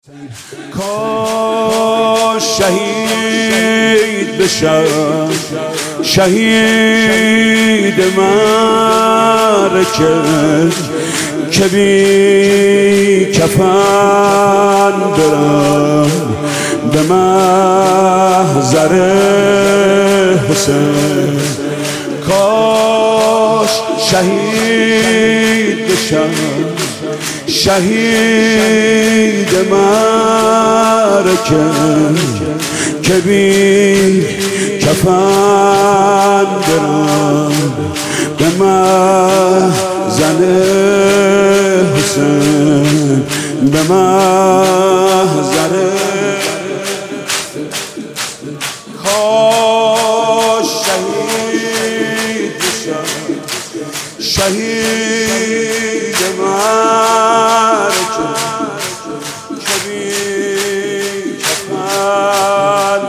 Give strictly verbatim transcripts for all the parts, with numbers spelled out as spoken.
کاش شهید بشم، شهید معرکه که بی کفن برم به محضر حسین. کاش شهید بشم، شهید معرکه که بی کفن برم به محضر حسین، به محضر. کاش شهید بشم، شهید معرکه که بی کفن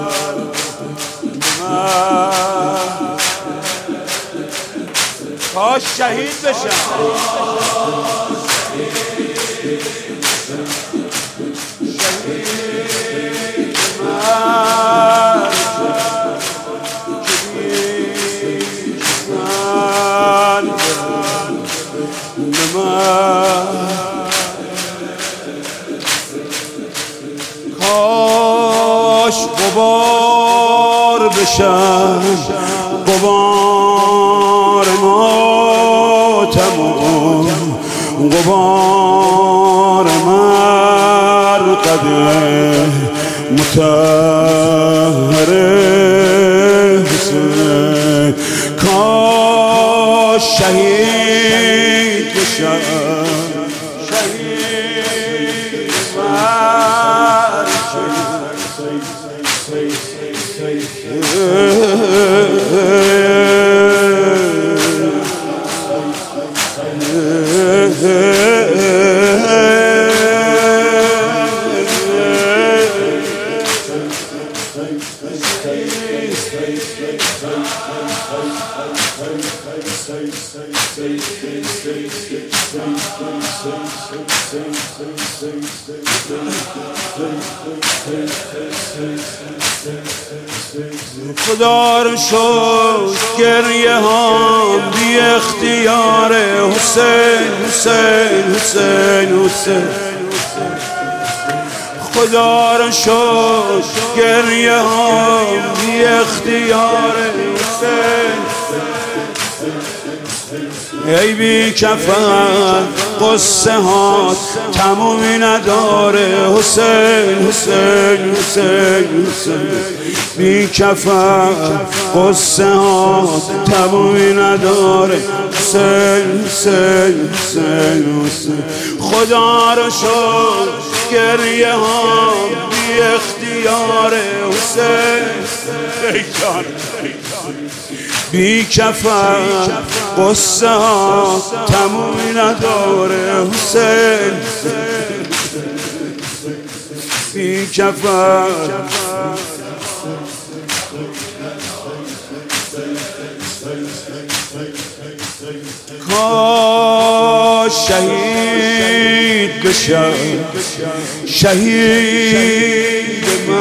کاش شهید بشم، شهید معرکه که بی کفن کاش غبار بشم، غبار ماتم و غبار مرقد مطهر حسین. کاش شهید بشم، شهید معرکه خدا رو شکر گریه هم بی اختیار حسین حسین حسین حسین. خدا رو شکر گریه هم بی اختیار حسین. ای بی کفن قصه ها تمومی نداره حسین حسین حسین حسین. بی کفن قصه ها تمومی نداره حسین حسین حسین حسین. خدا رو شکر گریه ها بی اختیار حسین. بی کفن قصه ها تمومی نداره حسین. بی کفن کاش شهید بشم، شهید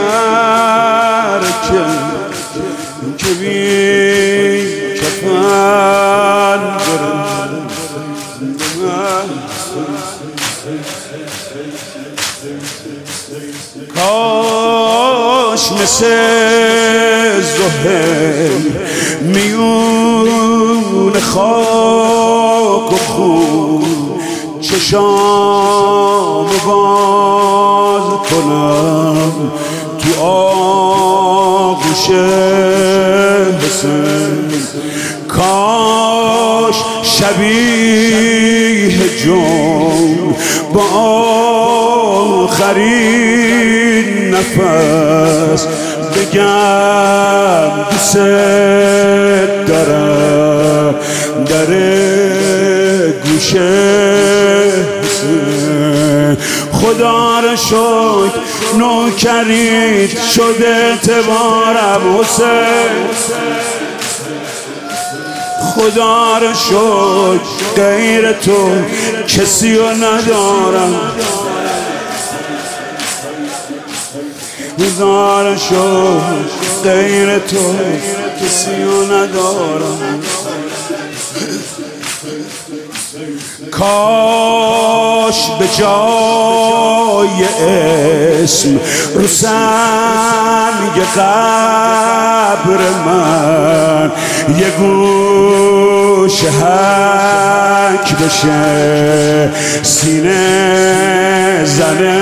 معرکه که بی کفن برم. کاش مثل زهیر میون خاک و خون چشام باز کنم تو آغوش حسین. کاش شبیه جون با آخرین نفس بگم دوست دارم در گوش حسین. خدا رو شکر نوکریت شده اعتبارم حسین. خدا رو شکر غیر تو کسی رو ندارم. هزار شد غیر تو کسی رو ندارم. کاش به جای اسم رو سنگ قبر من یه گوش حک بشه سینه زنه.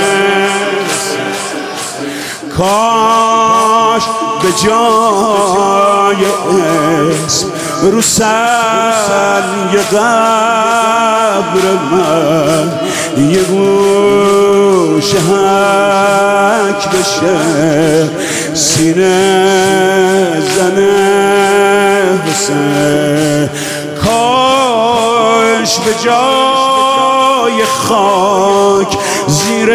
کاش به جای اسم رو سنگ قبر من یه گوش حک بشه سینه زنه حسین. کاش به جای خاک زیر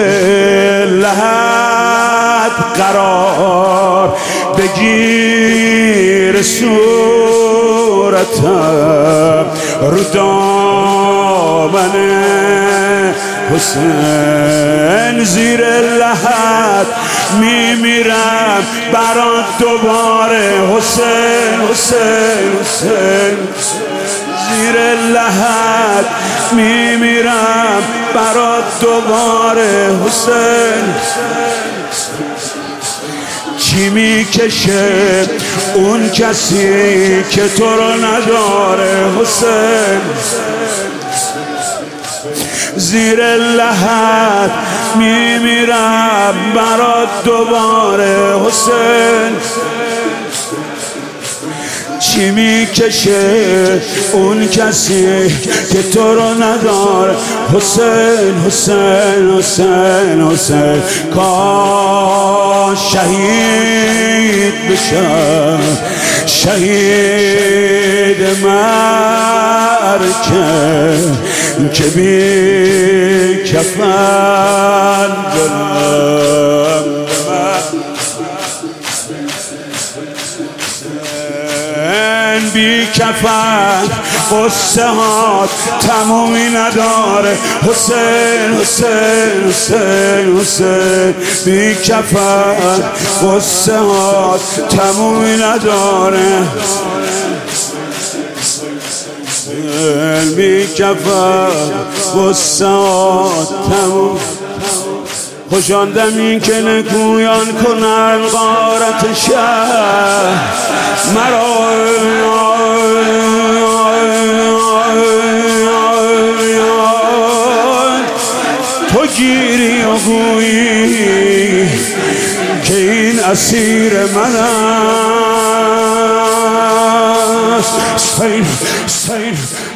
لحد قرار بگیر صورتم رو دامن حسین. زیر لحد میمیرم برات دوباره حسین حسین حسین. زیر لحد میمیرم برات دوباره حسین. چی میکشه اون کسی که تو رو نداره حسین. زیر لحد میمیرم برات دوباره حسین. چی میکشه اون کسی که تو رو نداره حسین حسین حسین حسین. کاش شهید بشم شهید مرکز که بی کفن برم بی کفن. قصه ها تمومی نداره حسین حسین حسین حسین. بی کفن قصه ها تمومی نداره بی کفن قصه ها تموم. خوشاندم این که نگویان کنن غارت شهر مرا. تو گیری و گویی که این اسیر من است. حسین حسین